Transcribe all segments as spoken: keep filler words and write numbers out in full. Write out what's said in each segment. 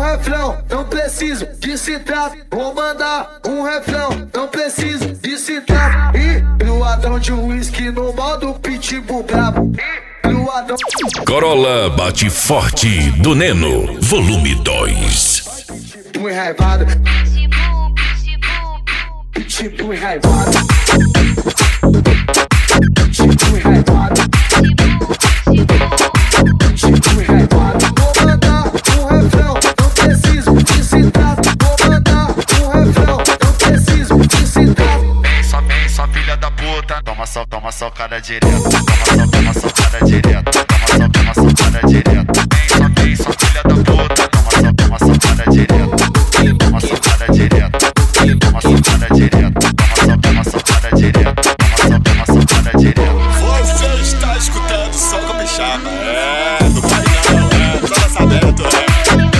refrão, não preciso de citar. Vou mandar um refrão, não preciso de citar. E pro ladrão de uísque no modo pitbull brabo. Pro ladrão. Corolla bate forte do Neno, volume dois. Pitbull enraivado. Pitbull enraivado. Pitbull enraivado. Pitbull enraivado. Vou mandar um refrão, não preciso de citar. Vou mandar um refrão, não preciso de citar. Vem só, vem só, filha da puta. Toma só, toma só, cara direto. Toma só, toma só, cara direto. Toma só, toma só, cara direto. Vem só, vem só, filha da puta. Toma só, toma só, cara direto. Toma só, cara direto. Toma só, cara direto. Toma só, toma só, cara direto. Toma só, toma só, cara direto. Você está escutando Som Capixaba. É, do paredão, é, do lançamento, é.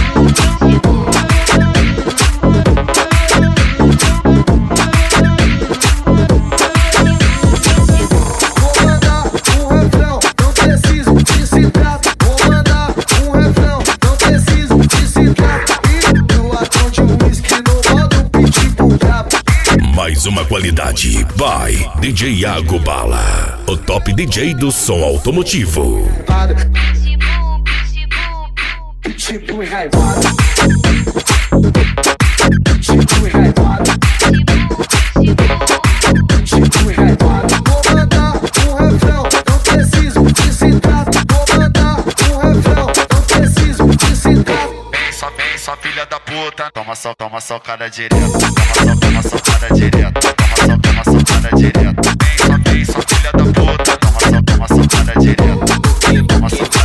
Mais uma qualidade by D J Iago Bala, o top D J do som automotivo. Pitbull enraivado. Pitbull enraivado. Pitbull enraivado. Vou mandar um refrão, não preciso de citar. Vou mandar um refrão, não preciso de citar. Vem só, vem só, filha da puta. Toma só, toma só, cara direto. Toma só, toma só, cara direto. Toma só, toma só, cara direto. Vem só, vem só, filha da puta. Toma só, toma só, cara direto. Toma só,